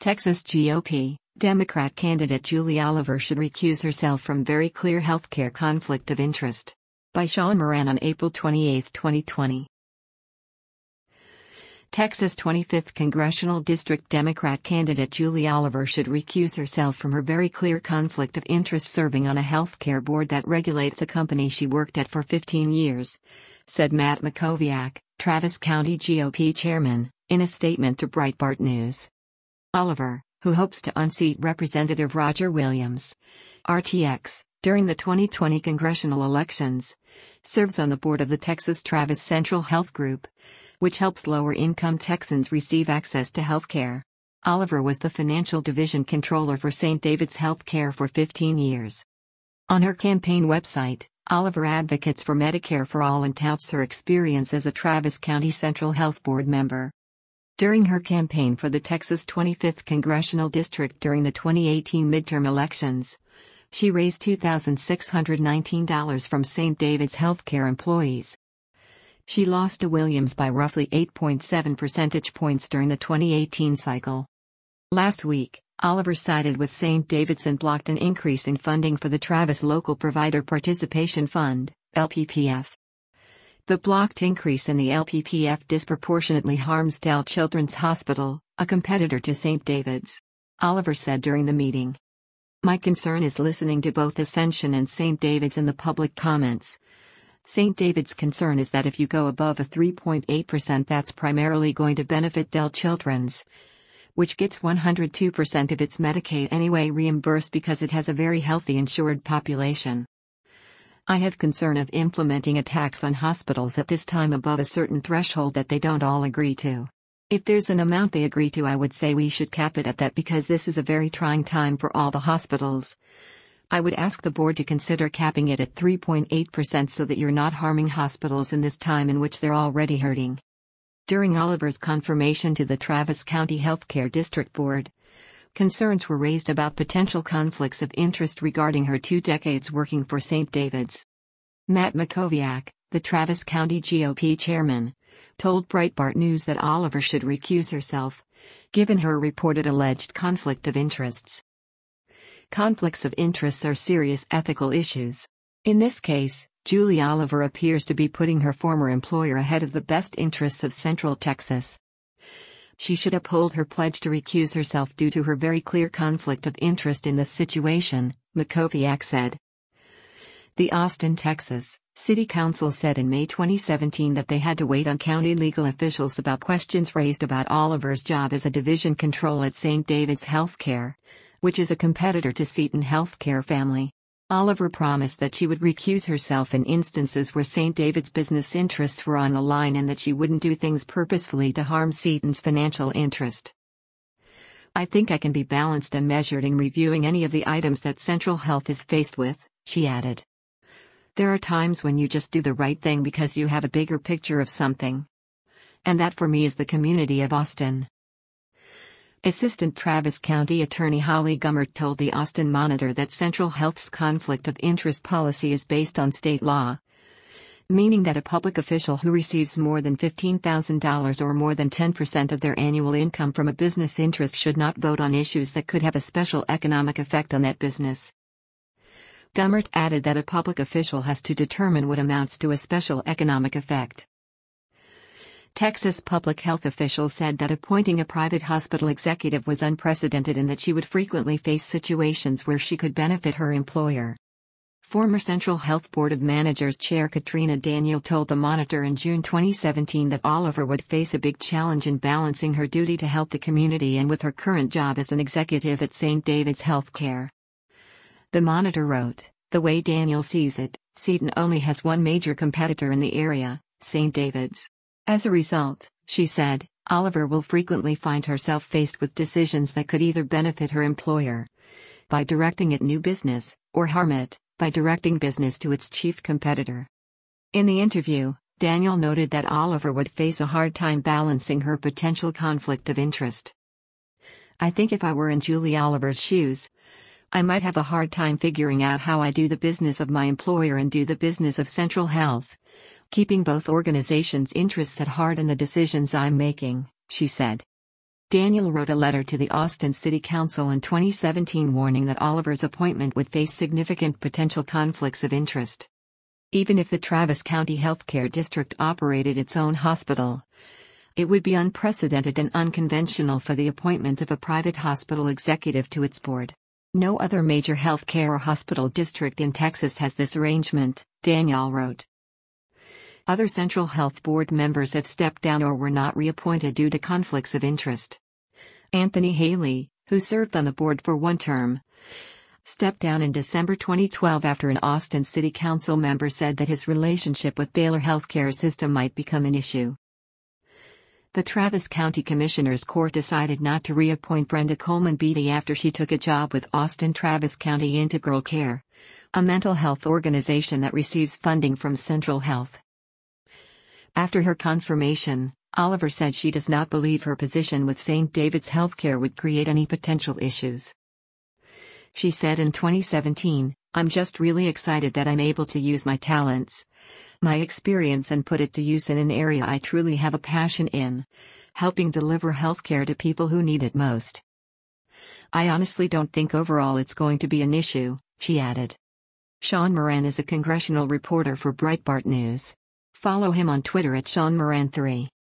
Texas GOP, Democrat candidate Julie Oliver should recuse herself from very clear healthcare conflict of interest. By Sean Moran on April 28, 2020. Texas 25th Congressional District Democrat candidate Julie Oliver should recuse herself from her very clear conflict of interest serving on a healthcare board that regulates a company she worked at for 15 years, said Matt Mackowiak, Travis County GOP chairman, in a statement to Breitbart News. Oliver, who hopes to unseat Representative Roger Williams, RTX, during the 2020 congressional elections, serves on the board of the Texas Travis Central Health Group, which helps lower-income Texans receive access to health care. Oliver was the financial division controller for St. David's Health Care for 15 years. On her campaign website, Oliver advocates for Medicare for all and touts her experience as a Travis County Central Health Board member. During her campaign for the Texas 25th Congressional District during the 2018 midterm elections, she raised $2,619 from St. David's Healthcare employees. She lost to Williams by roughly 8.7 percentage points during the 2018 cycle. Last week, Oliver sided with St. David's and blocked an increase in funding for the Travis Local Provider Participation Fund, LPPF. The blocked increase in the LPPF disproportionately harms Dell Children's Hospital, a competitor to St. David's. Oliver said during the meeting. My concern is listening to both Ascension and St. David's in the public comments. St. David's concern is that if you go above a 3.8%, that's primarily going to benefit Dell Children's, which gets 102% of its Medicaid anyway reimbursed because it has a very healthy insured population. I have concern of implementing a tax on hospitals at this time above a certain threshold that they don't all agree to. If there's an amount they agree to, I would say we should cap it at that because this is a very trying time for all the hospitals. I would ask the board to consider capping it at 3.8% so that you're not harming hospitals in this time in which they're already hurting. During Oliver's confirmation to the Travis County Healthcare District Board, concerns were raised about potential conflicts of interest regarding her 2 decades working for St. David's. Matt Mackowiak, the Travis County GOP chairman, told Breitbart News that Oliver should recuse herself, given her reported alleged conflict of interests. Conflicts of interests are serious ethical issues. In this case, Julie Oliver appears to be putting her former employer ahead of the best interests of Central Texas. She should uphold her pledge to recuse herself due to her very clear conflict of interest in this situation, Mackowiak said. The Austin, Texas, City Council said in May 2017 that they had to wait on county legal officials about questions raised about Oliver's job as a division control at St. David's Healthcare, which is a competitor to Seton Healthcare Family. Oliver promised that she would recuse herself in instances where St. David's business interests were on the line and that she wouldn't do things purposefully to harm Seton's financial interest. I think I can be balanced and measured in reviewing any of the items that Central Health is faced with, she added. There are times when you just do the right thing because you have a bigger picture of something. And that for me is the community of Austin. Assistant Travis County Attorney Holly Gummert told the Austin Monitor that Central Health's conflict of interest policy is based on state law, meaning that a public official who receives more than $15,000 or more than 10% of their annual income from a business interest should not vote on issues that could have a special economic effect on that business. Gummert added that a public official has to determine what amounts to a special economic effect. Texas public health officials said that appointing a private hospital executive was unprecedented and that she would frequently face situations where she could benefit her employer. Former Central Health Board of Managers Chair Katrina Daniel told the Monitor in June 2017 that Oliver would face a big challenge in balancing her duty to help the community and with her current job as an executive at St. David's Healthcare. The Monitor wrote, the way Daniel sees it, Seton only has one major competitor in the area, St. David's. As a result, she said, Oliver will frequently find herself faced with decisions that could either benefit her employer by directing it new business, or harm it by directing business to its chief competitor. In the interview, Daniel noted that Oliver would face a hard time balancing her potential conflict of interest. I think if I were in Julie Oliver's shoes, I might have a hard time figuring out how I do the business of my employer and do the business of Central Health, keeping both organizations' interests at heart in the decisions I'm making, she said. Daniel wrote a letter to the Austin City Council in 2017 warning that Oliver's appointment would face significant potential conflicts of interest. Even if the Travis County Healthcare District operated its own hospital, it would be unprecedented and unconventional for the appointment of a private hospital executive to its board. No other major healthcare or hospital district in Texas has this arrangement, Daniel wrote. Other Central Health Board members have stepped down or were not reappointed due to conflicts of interest. Anthony Haley, who served on the board for one term, stepped down in December 2012 after an Austin City Council member said that his relationship with Baylor Healthcare System might become an issue. The Travis County Commissioners Court decided not to reappoint Brenda Coleman Beatty after she took a job with Austin Travis County Integral Care, a mental health organization that receives funding from Central Health. After her confirmation, Oliver said she does not believe her position with St. David's Healthcare would create any potential issues. She said in 2017, "I'm just really excited that I'm able to use my talents, my experience and put it to use in an area I truly have a passion in, helping deliver healthcare to people who need it most. I honestly don't think overall it's going to be an issue," she added. Sean Moran is a congressional reporter for Breitbart News. Follow him on Twitter at SeanMoran3.